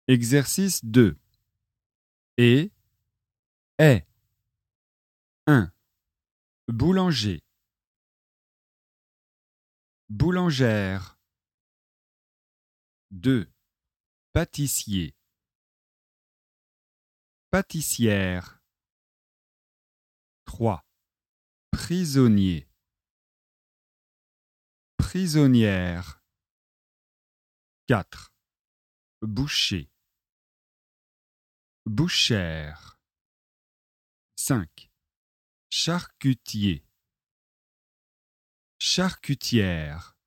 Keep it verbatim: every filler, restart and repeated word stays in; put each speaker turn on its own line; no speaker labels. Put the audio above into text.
Exercice deux. Et, est. un. Boulanger. Boulangère. deux. Pâtissier. Pâtissière. trois. Prisonnier. Prisonnière. quatre. Boucher. Bouchère. cinq. Charcutier. Charcutière.